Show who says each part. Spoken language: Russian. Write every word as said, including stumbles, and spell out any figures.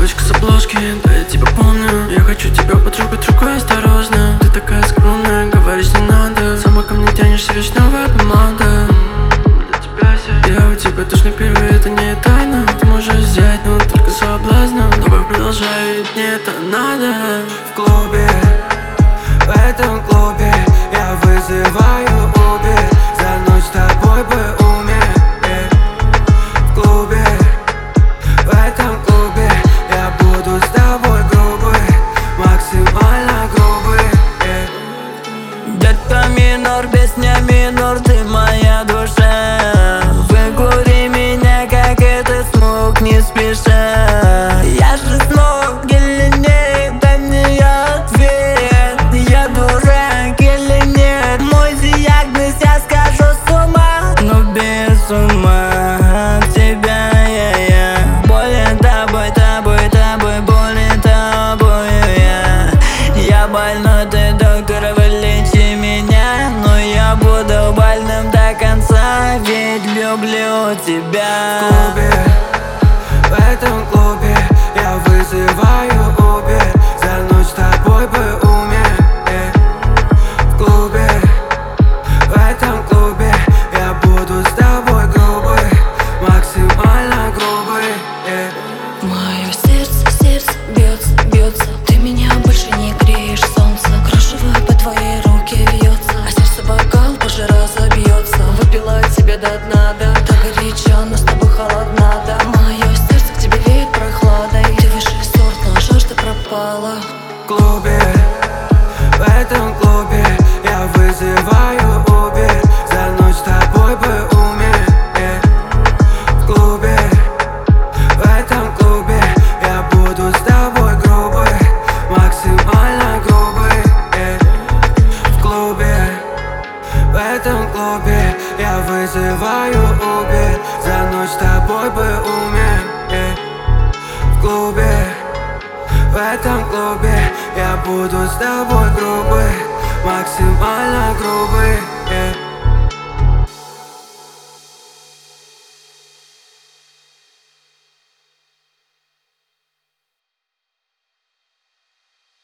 Speaker 1: девочка с обложки, да я тебя помню. Я хочу тебя потрогать рукой осторожно. Ты такая скромная, говоришь не надо. Сама ко мне тянешься, вечно в этом надо. Для тебя все. Я у тебя точно первый, это не тайна. Ты можешь взять, но только соблазном. Давай продолжай, ведь мне это надо.
Speaker 2: В клубе, в этом клубе я вызываю Uber. За ночь с тобой бы умереть. В клубе, в этом клубе я буду с тобой грубый, максимально грубый.
Speaker 3: Детка минор, песня минор, ты моя душа. Выкури меня, как этот смог, не спеша. Я же смог или нет, дай мне ответ. Я дурак или нет, мой диагноз, я скажу с ума. Но без ума от тебя я, я болен тобой, тобой, тобой, болен тобою я. Я больной, ты доктор, вылечи меня. Но я буду больным до конца, ведь люблю тебя.
Speaker 2: В клубе, в этом клубе я вызываю Uber. За ночь с тобой бы умереть. В клубе, в этом клубе я буду с тобой грубый, максимально грубый.
Speaker 4: Мое сердце, сердце бьется, бьется. Ты меня больше не греешь, солнце. Кружево по твоей руке вьется, а сердце бокал позже разобьется. Выпила тебе до дна, да. Так горячо, но с тобой холодна, да. Мое сердце к тебе веет прохладой. Ты высший сорт, но жажда пропала.
Speaker 2: В клубе, в этом клубе я вызываю Uber. За ночь с тобой бы умереть. В клубе, в этом клубе я буду с тобой грубый, максимально грубый. В клубе, в этом клубе я вызываю Uber. За ночь с тобой бы умереть. В клубе, в этом клубе я буду с тобой грубый,